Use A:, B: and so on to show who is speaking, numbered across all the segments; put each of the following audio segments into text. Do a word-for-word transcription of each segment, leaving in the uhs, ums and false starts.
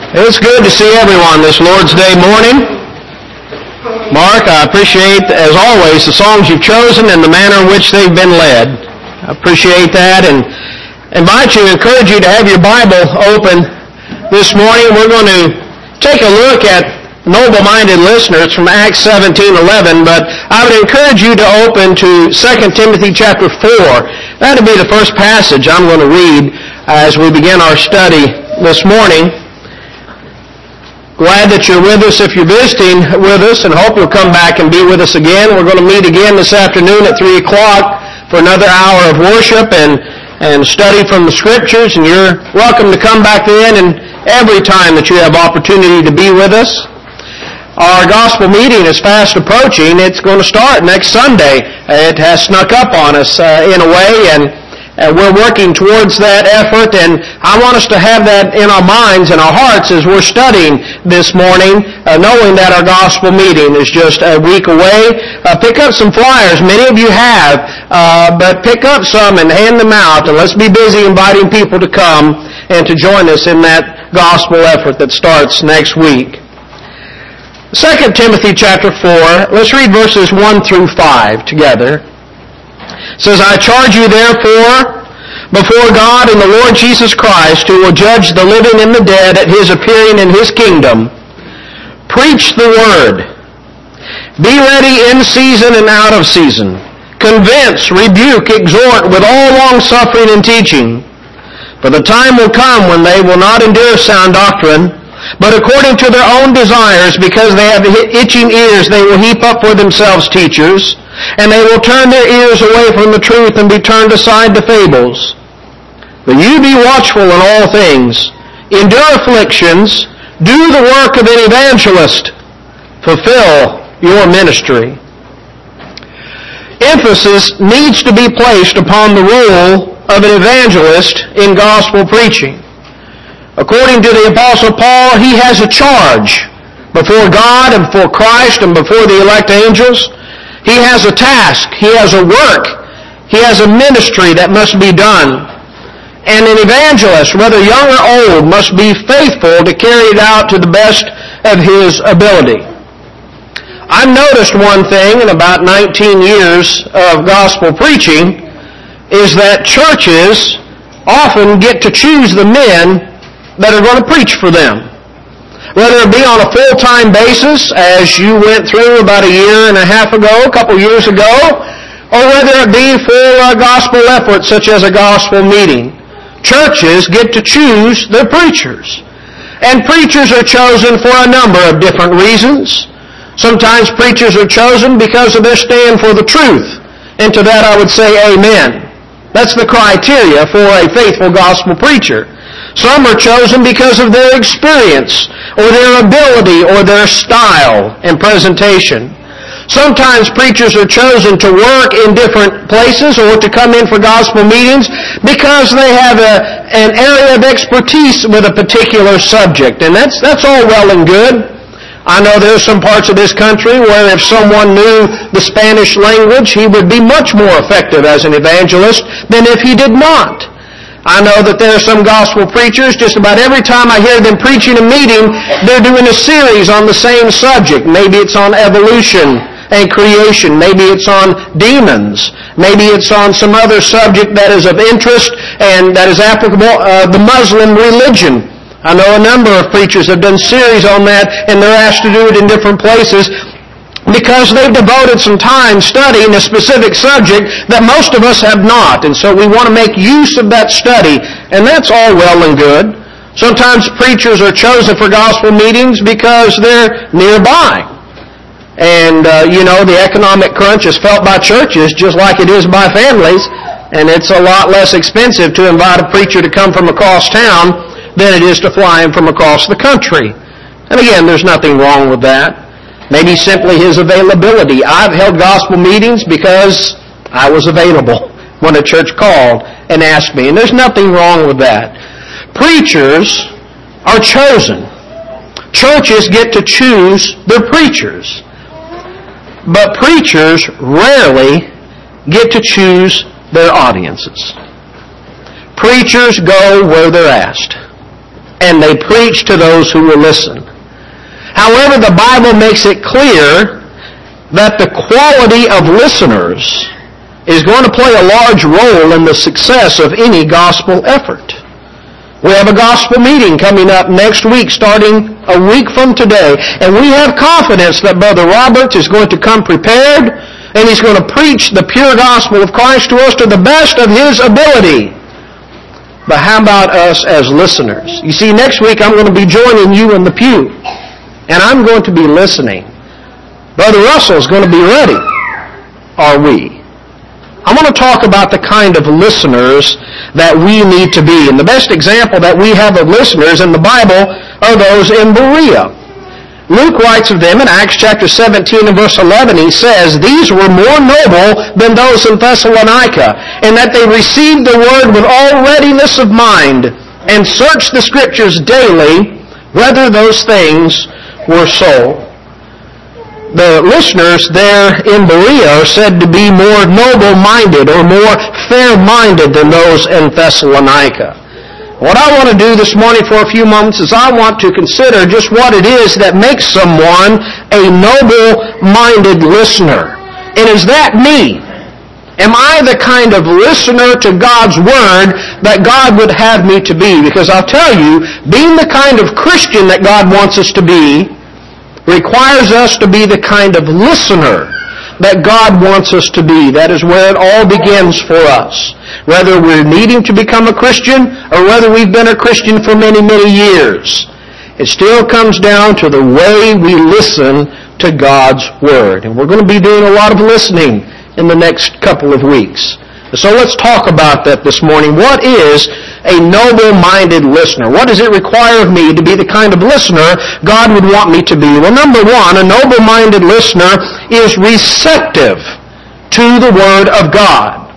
A: It's good to see everyone this Lord's Day morning. Mark, I appreciate, as always, the songs you've chosen and the manner in which they've been led. I appreciate that and invite you, encourage you to have your Bible open this morning. We're going to take a look at noble-minded listeners from Acts seventeen eleven, but I would encourage you to open to Second Timothy chapter four. That would be the first passage I'm going to read as we begin our study this morning. Glad that you're with us if you're visiting with us, and hope you'll come back and be with us again. We're going to meet again this afternoon at three o'clock for another hour of worship and, and study from the Scriptures, and you're welcome to come back then and every time that you have opportunity to be with us. Our gospel meeting is fast approaching. It's going to start next Sunday. It has snuck up on us uh, in a way, and And we're working towards that effort, and I want us to have that in our minds and our hearts as we're studying this morning, uh, knowing that our gospel meeting is just a week away. Uh, pick up some flyers. Many of you have, uh, but pick up some and hand them out, and let's be busy inviting people to come and to join us in that gospel effort that starts next week. Second Timothy chapter four, let's read verses one through five together. It says, I charge you therefore before God and the Lord Jesus Christ, who will judge the living and the dead at His appearing in His kingdom, preach the word. Be ready in season and out of season. Convince, rebuke, exhort with all longsuffering and teaching. For the time will come when they will not endure sound doctrine, but according to their own desires, because they have itching ears, they will heap up for themselves teachers, and they will turn their ears away from the truth and be turned aside to fables. But you be watchful in all things, endure afflictions, do the work of an evangelist, fulfill your ministry. Emphasis needs to be placed upon the role of an evangelist in gospel preaching. According to the Apostle Paul, he has a charge before God and before Christ and before the elect angels. He has a task. He has a work. He has a ministry that must be done. And an evangelist, whether young or old, must be faithful to carry it out to the best of his ability. I've noticed one thing in about nineteen years of gospel preaching is that churches often get to choose the men that are going to preach for them. Whether it be on a full-time basis, as you went through about a year and a half ago, a couple years ago, or whether it be for a gospel effort such as a gospel meeting. Churches get to choose their preachers. And preachers are chosen for a number of different reasons. Sometimes preachers are chosen because of their stand for the truth. And to that I would say amen. That's the criteria for a faithful gospel preacher. Some are chosen because of their experience, or their ability, or their style and presentation. Sometimes preachers are chosen to work in different places or to come in for gospel meetings because they have a, an area of expertise with a particular subject. And that's, that's all well and good. I know there are some parts of this country where if someone knew the Spanish language, he would be much more effective as an evangelist than if he did not. I know that there are some gospel preachers, just about every time I hear them preaching a meeting, they're doing a series on the same subject. Maybe it's on evolution and creation. Maybe it's on demons. Maybe it's on some other subject that is of interest and that is applicable, uh, the Muslim religion. I know a number of preachers have done series on that, and they're asked to do it in different places, because they've devoted some time studying a specific subject that most of us have not. And so we want to make use of that study. And that's all well and good. Sometimes preachers are chosen for gospel meetings because they're nearby. And, uh, you know, the economic crunch is felt by churches just like it is by families. And it's a lot less expensive to invite a preacher to come from across town than it is to fly him from across the country. And again, there's nothing wrong with that. Maybe simply his availability. I've held gospel meetings because I was available when a church called and asked me. And there's nothing wrong with that. Preachers are chosen. Churches get to choose their preachers. But preachers rarely get to choose their audiences. Preachers go where they're asked. and they preach to those who will listen. However, the Bible makes it clear that the quality of listeners is going to play a large role in the success of any gospel effort. We have a gospel meeting coming up next week, starting a week from today, and we have confidence that Brother Robert is going to come prepared, and he's going to preach the pure gospel of Christ to us to the best of his ability. But how about us as listeners? You see, next week I'm going to be joining you in the pew, and I'm going to be listening. Brother Russell is going to be ready. Are we? I'm going to talk about the kind of listeners that we need to be. And the best example that we have of listeners in the Bible are those in Berea. Luke writes of them in Acts chapter seventeen and verse eleven. He says, "These were more noble than those in Thessalonica, in that they received the word with all readiness of mind, and searched the Scriptures daily, whether those things were so." The listeners there in Berea are said to be more noble-minded or more fair-minded than those in Thessalonica. What I want to do this morning for a few moments is I want to consider just what it is that makes someone a noble-minded listener. And is that me? Am I the kind of listener to God's Word that God would have me to be? Because I'll tell you, being the kind of Christian that God wants us to be requires us to be the kind of listener that God wants us to be. That is where it all begins for us. Whether we're needing to become a Christian or whether we've been a Christian for many, many years, it still comes down to the way we listen to God's Word. And we're going to be doing a lot of listening in the next couple of weeks. So let's talk about that this morning. What is a noble-minded listener? What does it require of me to be the kind of listener God would want me to be? Well, number one, a noble-minded listener is receptive to the Word of God.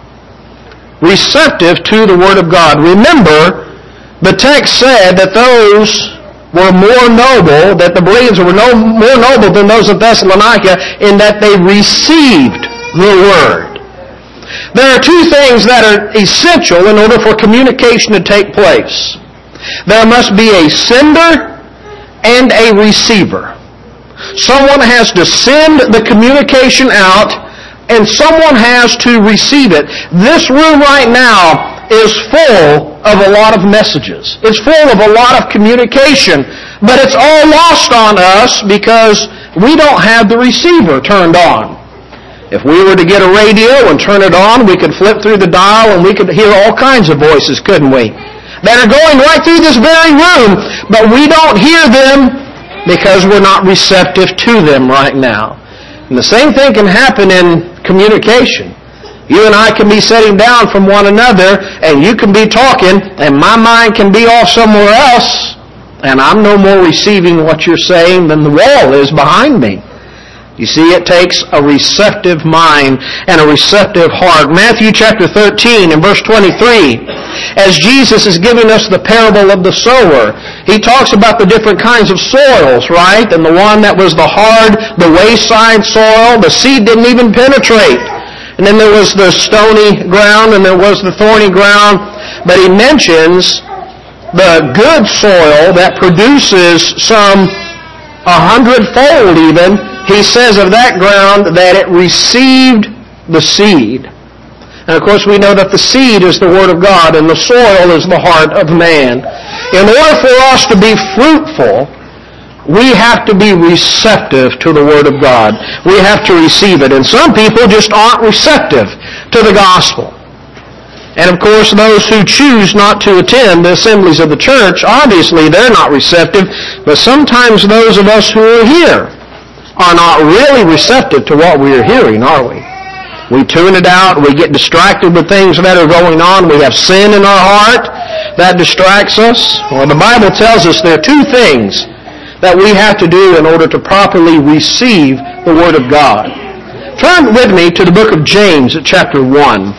A: Receptive to the Word of God. Remember, the text said that those were more noble, that the Bereans were no, more noble than those of Thessalonica in that they received the Word. There are two things that are essential in order for communication to take place. There must be a sender and a receiver. Someone has to send the communication out, and someone has to receive it. This room right now is full of a lot of messages. It's full of a lot of communication, but it's all lost on us because we don't have the receiver turned on. If we were to get a radio and turn it on, we could flip through the dial and we could hear all kinds of voices, couldn't we? That are going right through this very room, but we don't hear them because we're not receptive to them right now. And the same thing can happen in communication. You and I can be sitting down from one another, and you can be talking, and my mind can be off somewhere else, and I'm no more receiving what you're saying than the wall is behind me. You see, it takes a receptive mind and a receptive heart. Matthew chapter thirteen and verse twenty-three, as Jesus is giving us the parable of the sower, he talks about the different kinds of soils, right? And the one that was the hard, the wayside soil, the seed didn't even penetrate. And then there was the stony ground and there was the thorny ground. But he mentions the good soil that produces some a hundredfold even. He says of that ground that it received the seed. And of course we know that the seed is the Word of God and the soil is the heart of man. In order for us to be fruitful, we have to be receptive to the Word of God. We have to receive it. And some people just aren't receptive to the gospel. And of course those who choose not to attend the assemblies of the church, obviously they're not receptive. But sometimes those of us who are here are not really receptive to what we are hearing, are we? We tune it out. We get distracted with things that are going on. We have sin in our heart that distracts us. Well, the Bible tells us there are two things that we have to do in order to properly receive the Word of God. Turn with me to the book of James at chapter one.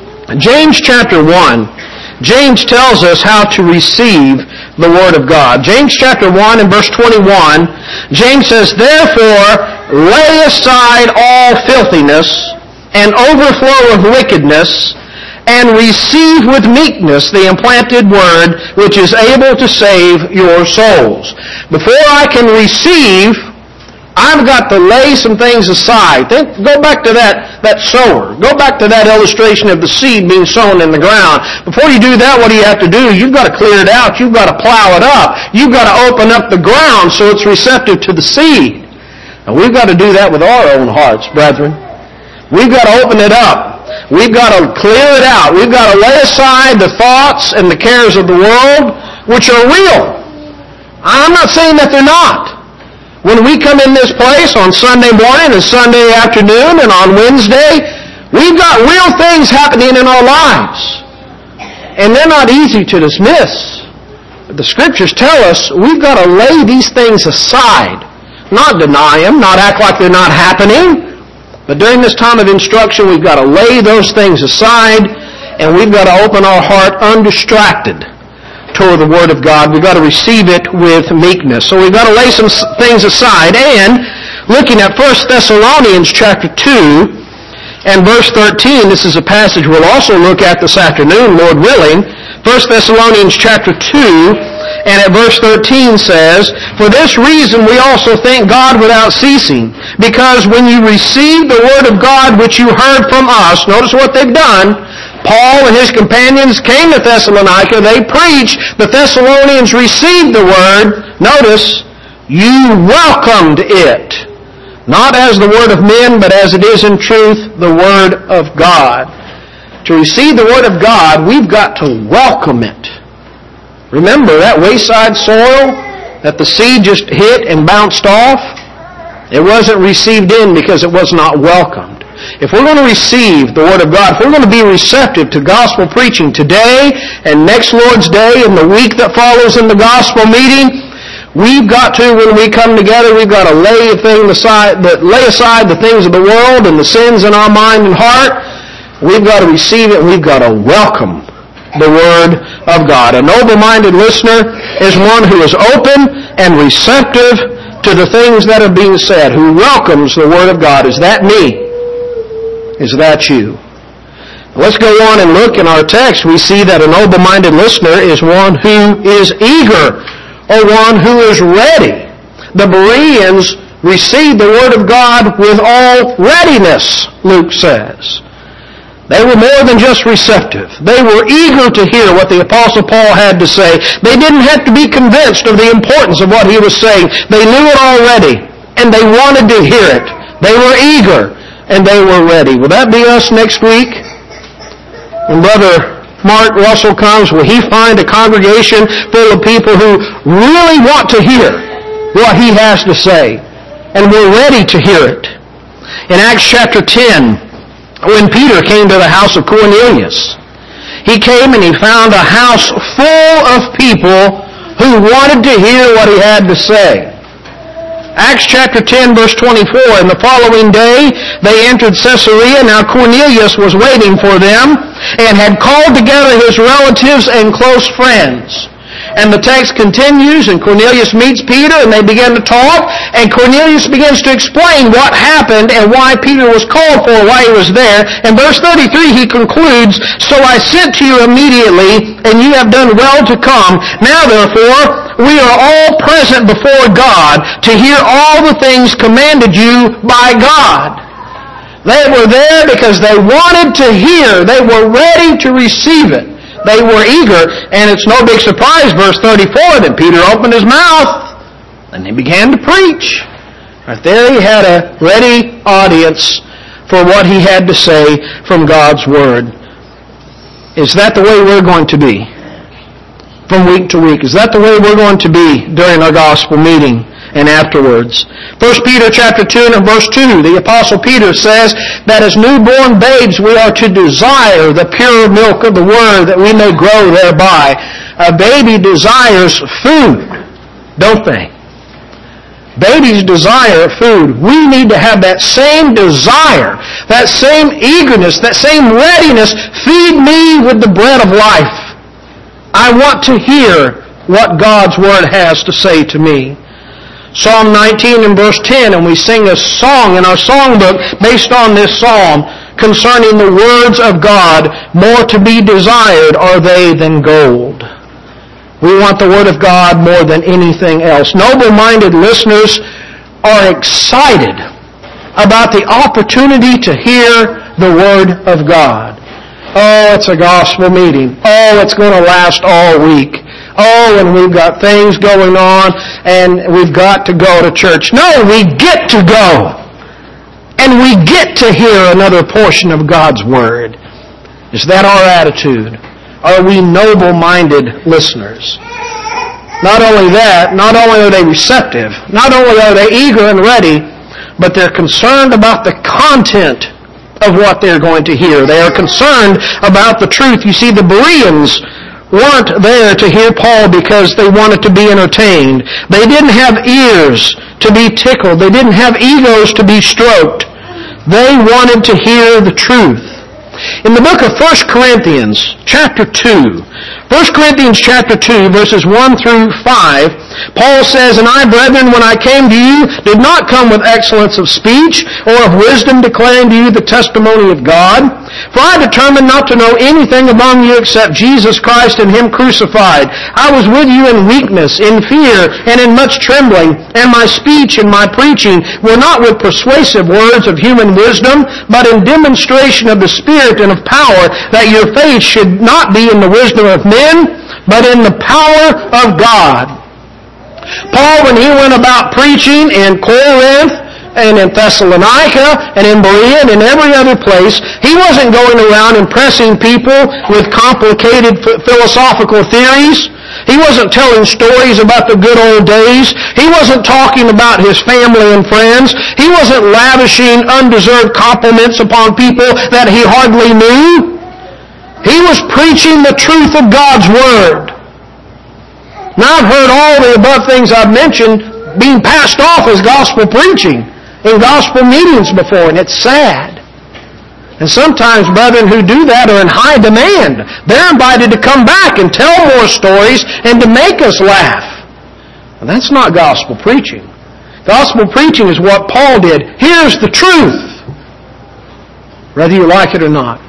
A: James chapter one. James tells us how to receive the Word of God. James chapter one and verse twenty-one, James says, "Therefore lay aside all filthiness and overflow of wickedness, and receive with meekness the implanted word which is able to save your souls. Before I can receive, I've got to lay some things aside. Think, go back to that, that sower. Go back to that illustration of the seed being sown in the ground. Before you do that, what do you have to do? You've got to clear it out. You've got to plow it up. You've got to open up the ground so it's receptive to the seed. And we've got to do that with our own hearts, brethren. We've got to open it up. We've got to clear it out. We've got to lay aside the thoughts and the cares of the world, which are real. I'm not saying that they're not. When we come in this place on Sunday morning and Sunday afternoon and on Wednesday, we've got real things happening in our lives. And they're not easy to dismiss. The Scriptures tell us we've got to lay these things aside. Not deny them, not act like they're not happening. But during this time of instruction, we've got to lay those things aside, and we've got to open our heart undistracted toward the Word of God. We've got to receive it with meekness. So we've got to lay some things aside. And looking at First Thessalonians chapter two and verse thirteen, this is a passage we'll also look at this afternoon, Lord willing. First Thessalonians chapter two and at verse thirteen says, "For this reason we also thank God without ceasing, because when you received the Word of God which you heard from us," notice what they've done, Paul and his companions came to Thessalonica. They preached. The Thessalonians received the Word. Notice, you welcomed it. Not as the Word of men, but as it is in truth, the Word of God. To receive the Word of God, we've got to welcome it. Remember that wayside soil that the seed just hit and bounced off? It wasn't received in because it was not welcomed. If we're going to receive the Word of God, if we're going to be receptive to gospel preaching today and next Lord's Day and the week that follows in the gospel meeting, we've got to, when we come together, we've got to lay, thing aside, lay aside the things of the world and the sins in our mind and heart. We've got to receive it. We've got to welcome the Word of God. A noble-minded listener is one who is open and receptive to the things that are being said, who welcomes the Word of God. Is that me? Is that you? Let's go on and look in our text. We see that a noble-minded listener is one who is eager, or one who is ready. The Bereans received the Word of God with all readiness, Luke says. They were more than just receptive. They were eager to hear what the Apostle Paul had to say. They didn't have to be convinced of the importance of what he was saying. They knew it already, and they wanted to hear it. They were eager, and they were ready. Will that be us next week? When Brother Mark Russell comes, will he find a congregation full of people who really want to hear what he has to say? And we're ready to hear it. In Acts chapter ten, when Peter came to the house of Cornelius, he came and he found a house full of people who wanted to hear what he had to say. Acts chapter ten, verse twenty-four, "And the following day they entered Caesarea. Now Cornelius was waiting for them, and had called together his relatives and close friends." And the text continues, and Cornelius meets Peter, and they begin to talk, and Cornelius begins to explain what happened and why Peter was called for, why he was there. In verse thirty-three, he concludes, "So I sent to you immediately, and you have done well to come. Now therefore, we are all present before God to hear all the things commanded you by God." They were there because they wanted to hear. They were ready to receive it. They were eager, and it's no big surprise, verse thirty-four, that Peter opened his mouth, and he began to preach. Right there he had a ready audience for what he had to say from God's Word. Is that the way we're going to be from week to week? Is that the way we're going to be during our gospel meeting and afterwards? First Peter chapter two and verse two, the Apostle Peter says that as newborn babes we are to desire the pure milk of the Word, that we may grow thereby. A baby desires food, don't they? Babies desire food. We need to have that same desire, that same eagerness, that same readiness. Feed me with the bread of life. I want to hear what God's Word has to say to me. Psalm nineteen and verse ten, and we sing a song in our songbook based on this psalm, concerning the words of God, more to be desired are they than gold. We want the Word of God more than anything else. Noble-minded listeners are excited about the opportunity to hear the Word of God. Oh, it's a gospel meeting. Oh, it's going to last all week. Oh, and we've got things going on, and we've got to go to church. No, we get to go. And we get to hear another portion of God's Word. Is that our attitude? Are we noble-minded listeners? Not only that, not only are they receptive, not only are they eager and ready, but they're concerned about the content of what they're going to hear. They are concerned about the truth. You see, the Bereans weren't there to hear Paul because they wanted to be entertained. They didn't have ears to be tickled. They didn't have egos to be stroked. They wanted to hear the truth. In the book of First Corinthians, chapter two, First Corinthians chapter two, verses one through five, Paul says, "And I, brethren, when I came to you, did not come with excellence of speech or of wisdom declaring to you the testimony of God. For I determined not to know anything among you except Jesus Christ and Him crucified. I was with you in weakness, in fear, and in much trembling. And my speech and my preaching were not with persuasive words of human wisdom, but in demonstration of the Spirit and of power, that your faith should not be in the wisdom of men, but in the power of God." Paul, when he went about preaching in Corinth, and in Thessalonica, and in Berea, and in every other place, he wasn't going around impressing people with complicated philosophical theories. He wasn't telling stories about the good old days. He wasn't talking about his family and friends. He wasn't lavishing undeserved compliments upon people that he hardly knew. He was preaching the truth of God's Word. Now, I've heard all the above things I've mentioned being passed off as gospel preaching in gospel meetings before, and it's sad. And sometimes brethren who do that are in high demand. They're invited to come back and tell more stories and to make us laugh. And that's not gospel preaching. Gospel preaching is what Paul did. Here's the truth, whether you like it or not.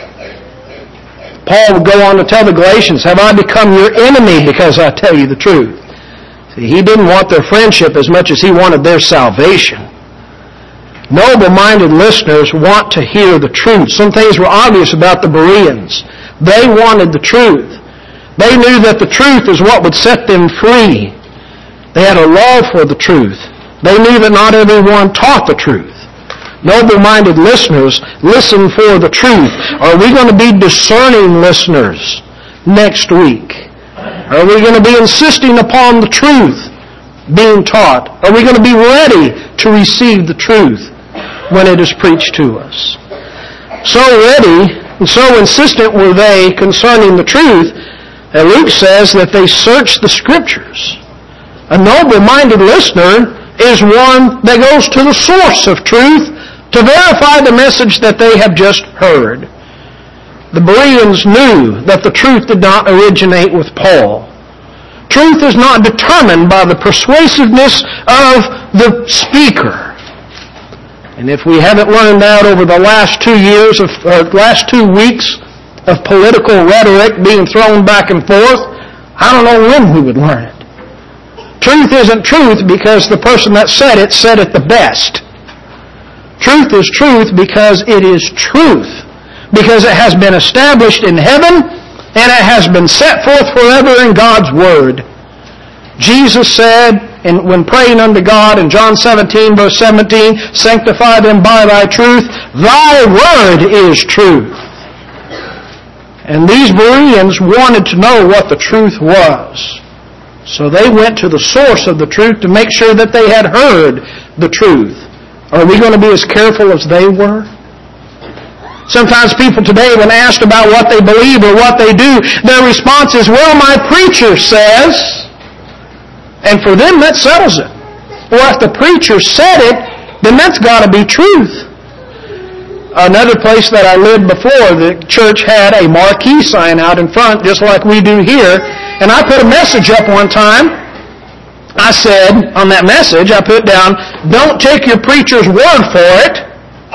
A: Paul would go on to tell the Galatians, "Have I become your enemy because I tell you the truth?" See, he didn't want their friendship as much as he wanted their salvation. Noble-minded listeners want to hear the truth. Some things were obvious about the Bereans. They wanted the truth. They knew that the truth is what would set them free. They had a love for the truth. They knew that not everyone taught the truth. Noble-minded listeners listen for the truth. Are we going to be discerning listeners next week? Are we going to be insisting upon the truth being taught? Are we going to be ready to receive the truth when it is preached to us? So ready and so insistent were they concerning the truth that Luke says that they searched the Scriptures. A noble-minded listener is one that goes to the source of truth to verify the message that they have just heard. The Bereans knew that the truth did not originate with Paul. Truth is not determined by the persuasiveness of the speaker. And if we haven't learned that over the last two years of, or last two weeks of political rhetoric being thrown back and forth, I don't know when we would learn it. Truth isn't truth because the person that said it said it the best. Truth is truth because it is truth. Because it has been established in heaven and it has been set forth forever in God's Word. Jesus said, and when praying unto God in John seventeen, verse seventeen, "Sanctify them by thy truth. Thy word is truth." And these Bereans wanted to know what the truth was. So they went to the source of the truth to make sure that they had heard the truth. Are we going to be as careful as they were? Sometimes people today, when asked about what they believe or what they do, their response is, "Well, my preacher says." And for them, that settles it. Well, if the preacher said it, then that's got to be truth. Another place that I lived before, the church had a marquee sign out in front, just like we do here. And I put a message up one time. I said, on that message, I put down, "Don't take your preacher's word for it.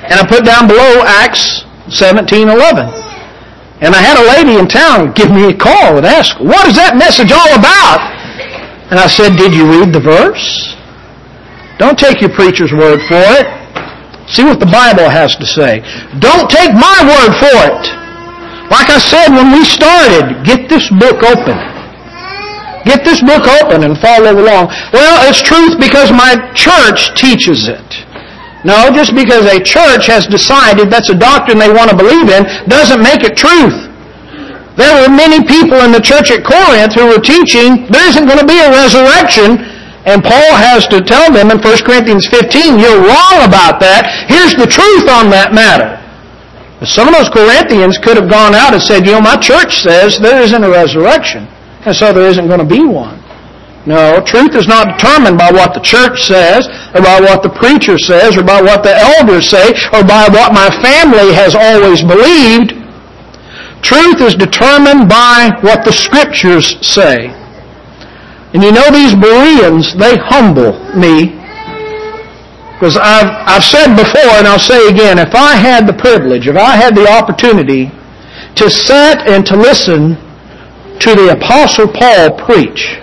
A: And I put down below Acts seventeen eleven. And I had a lady in town give me a call and ask, what is that message all about? And I said, did you read the verse? Don't take your preacher's word for it. See what the Bible has to say. Don't take my word for it. Like I said when we started, get this book open. Get this book open and follow along. Well, it's truth because my church teaches it. No, just because a church has decided that's a doctrine they want to believe in doesn't make it truth. There were many people in the church at Corinth who were teaching there isn't going to be a resurrection, and Paul has to tell them in First Corinthians fifteen, you're wrong about that. Here's the truth on that matter. Some of those Corinthians could have gone out and said, you know, my church says there isn't a resurrection, and so there isn't going to be one. No, truth is not determined by what the church says, or by what the preacher says, or by what the elders say, or by what my family has always believed. Truth is determined by what the Scriptures say. And you know these Bereans, they humble me. Because I've, I've said before, and I'll say again, if I had the privilege, if I had the opportunity to sit and to listen to the Apostle Paul preach,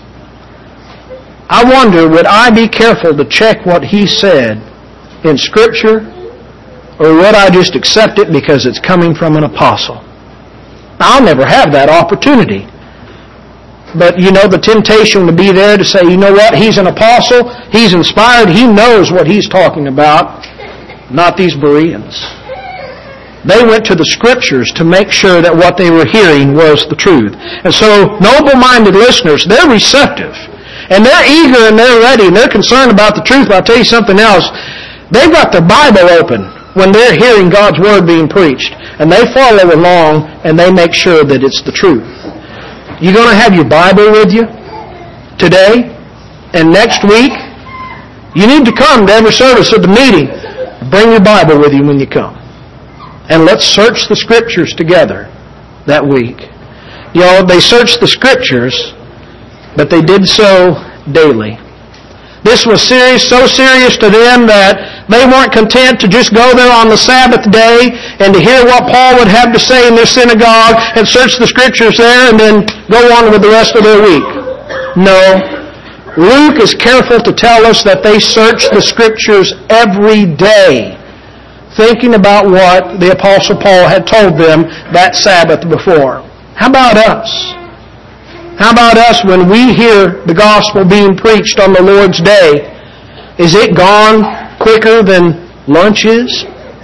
A: I wonder, would I be careful to check what he said in Scripture, or would I just accept it because it's coming from an apostle? Now, I'll never have that opportunity. But, you know, the temptation to be there to say, you know what, he's an apostle, he's inspired, he knows what he's talking about. Not these Bereans. They went to the Scriptures to make sure that what they were hearing was the truth. And so, noble-minded listeners, they're receptive. And they're eager and they're ready and they're concerned about the truth. But I'll tell you something else. They've got their Bible open when they're hearing God's Word being preached. And they follow along and they make sure that it's the truth. You going to have your Bible with you today and next week? You need to come to every service of the meeting. Bring your Bible with you when you come. And let's search the Scriptures together that week. You know, they searched the Scriptures, but they did so daily. This was serious, so serious to them that they weren't content to just go there on the Sabbath day and to hear what Paul would have to say in their synagogue and search the Scriptures there and then go on with the rest of their week. No. Luke is careful to tell us that they searched the Scriptures every day, thinking about what the Apostle Paul had told them that Sabbath before. How about us? How about us when we hear the gospel being preached on the Lord's Day? Is it gone quicker than lunch is?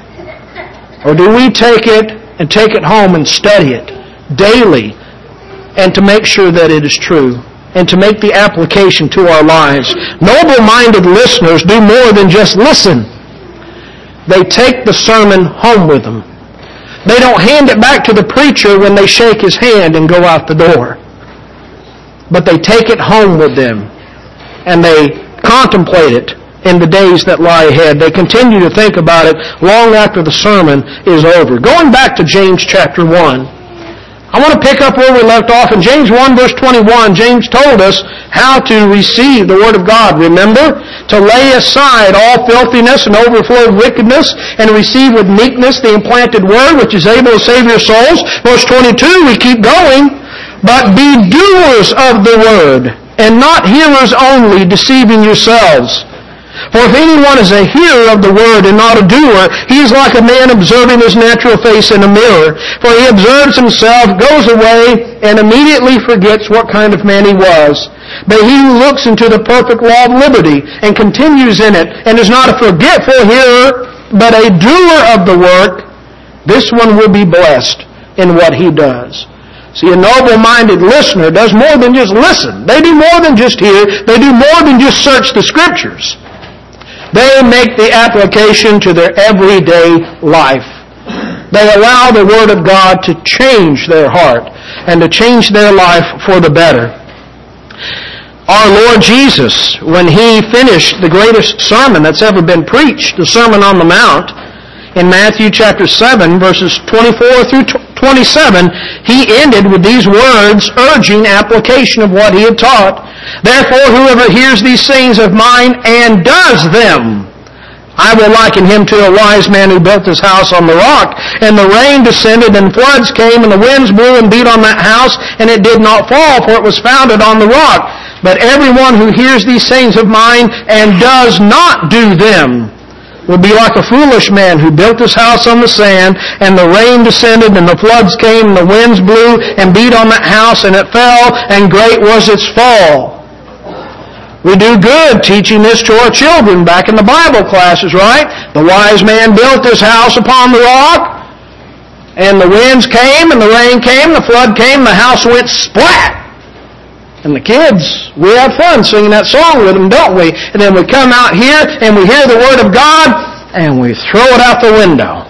A: Or do we take it and take it home and study it daily and to make sure that it is true and to make the application to our lives? Noble-minded listeners do more than just listen. They take the sermon home with them. They don't hand it back to the preacher when they shake his hand and go out the door. But they take it home with them, and they contemplate it in the days that lie ahead. They continue to think about it long after the sermon is over. Going back to James chapter one, I want to pick up where we left off. In James one verse twenty-one, James told us how to receive the Word of God. Remember, to lay aside all filthiness and overflow of wickedness, and receive with meekness the implanted Word, which is able to save your souls. Verse twenty-two, we keep going. But be doers of the Word, and not hearers only, deceiving yourselves. For if anyone is a hearer of the Word and not a doer, he is like a man observing his natural face in a mirror. For he observes himself, goes away, and immediately forgets what kind of man he was. But he who looks into the perfect law of liberty, and continues in it, and is not a forgetful hearer, but a doer of the work, this one will be blessed in what he does. See, a noble-minded listener does more than just listen. They do more than just hear. They do more than just search the Scriptures. They make the application to their everyday life. They allow the Word of God to change their heart and to change their life for the better. Our Lord Jesus, when He finished the greatest sermon that's ever been preached, the Sermon on the Mount, in Matthew chapter seven, verses twenty-four through twenty-seven, He ended with these words urging application of what He had taught. Therefore, whoever hears these sayings of mine and does them, I will liken him to a wise man who built his house on the rock, and the rain descended, and floods came, and the winds blew and beat on that house, and it did not fall, for it was founded on the rock. But everyone who hears these sayings of mine and does not do them will be like a foolish man who built his house on the sand, and the rain descended, and the floods came, and the winds blew and beat on that house, and it fell, and great was its fall. We do good teaching this to our children back in the Bible classes, right? The wise man built his house upon the rock, and the winds came, and the rain came, the flood came, the house went splat. And the kids, we have fun singing that song with them, don't we? And then we come out here, and we hear the Word of God, and we throw it out the window.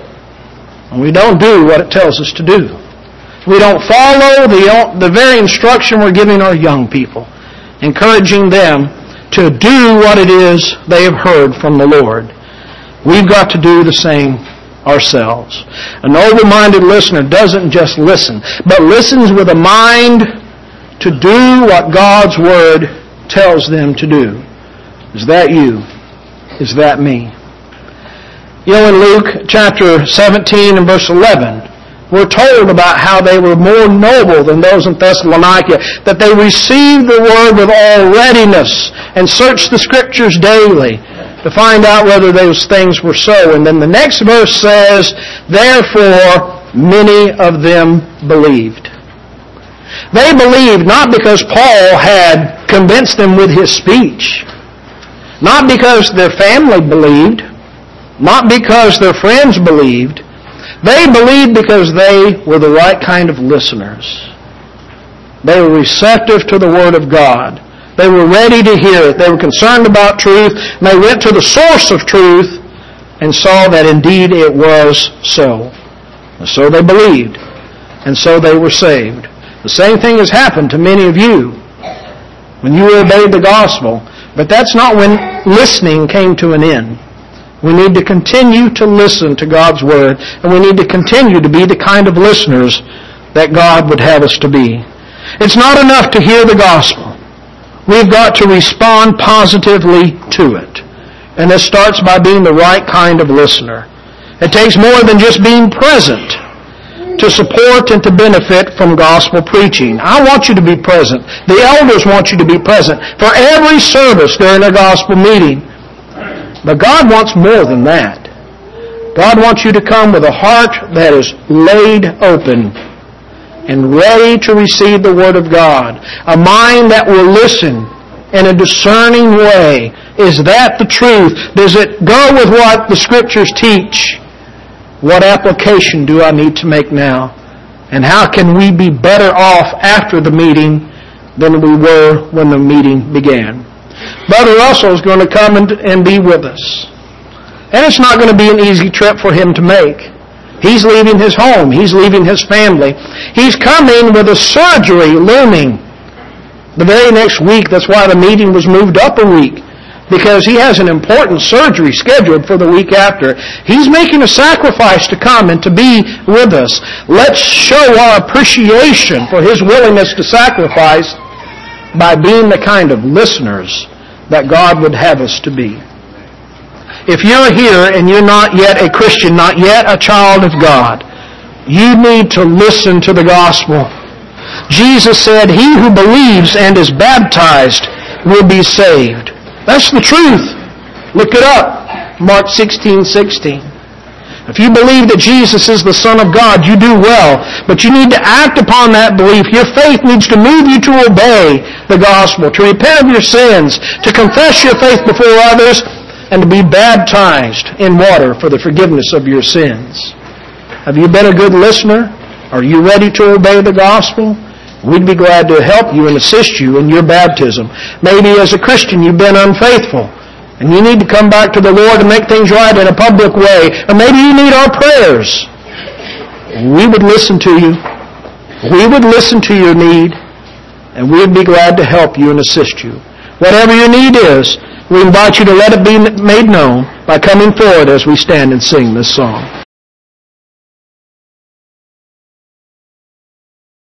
A: And we don't do what it tells us to do. We don't follow the, the very instruction we're giving our young people, encouraging them to do what it is they have heard from the Lord. We've got to do the same ourselves. A noble-minded listener doesn't just listen, but listens with a mind to do what God's Word tells them to do. Is that you? Is that me? You know, in Luke chapter seventeen and verse eleven, we're told about how they were more noble than those in Thessalonica, that they received the Word with all readiness and searched the Scriptures daily to find out whether those things were so. And then the next verse says, therefore many of them believed. They believed not because Paul had convinced them with his speech, not because their family believed, not because their friends believed. They believed because they were the right kind of listeners. They were receptive to the Word of God. They were ready to hear it. They were concerned about truth, and they went to the source of truth and saw that indeed it was so. And so they believed, and so they were saved. The same thing has happened to many of you when you obeyed the gospel. But that's not when listening came to an end. We need to continue to listen to God's Word, and we need to continue to be the kind of listeners that God would have us to be. It's not enough to hear the gospel. We've got to respond positively to it. And this starts by being the right kind of listener. It takes more than just being present to support and to benefit from gospel preaching. I want you to be present. The elders want you to be present for every service during a gospel meeting. But God wants more than that. God wants you to come with a heart that is laid open and ready to receive the Word of God. A mind that will listen in a discerning way. Is that the truth? Does it go with what the Scriptures teach? What application do I need to make now? And how can we be better off after the meeting than we were when the meeting began? Brother Russell is going to come and, and be with us. And it's not going to be an easy trip for him to make. He's leaving his home. He's leaving his family. He's coming with a surgery looming the very next week. That's why the meeting was moved up a week, because he has an important surgery scheduled for the week after. He's making a sacrifice to come and to be with us. Let's show our appreciation for his willingness to sacrifice by being the kind of listeners that God would have us to be. If you're here and you're not yet a Christian, not yet a child of God, you need to listen to the gospel. Jesus said, "He who believes and is baptized will be saved." That's the truth. Look it up. Mark sixteen sixteen. If you believe that Jesus is the Son of God, you do well. But you need to act upon that belief. Your faith needs to move you to obey the gospel, to repent of your sins, to confess your faith before others, and to be baptized in water for the forgiveness of your sins. Have you been a good listener? Are you ready to obey the gospel? We'd be glad to help you and assist you in your baptism. Maybe as a Christian you've been unfaithful, and you need to come back to the Lord and make things right in a public way. Or maybe you need our prayers. We would listen to you. We would listen to your need, and we'd be glad to help you and assist you. Whatever your need is, we invite you to let it be made known by coming forward as we stand and sing this song.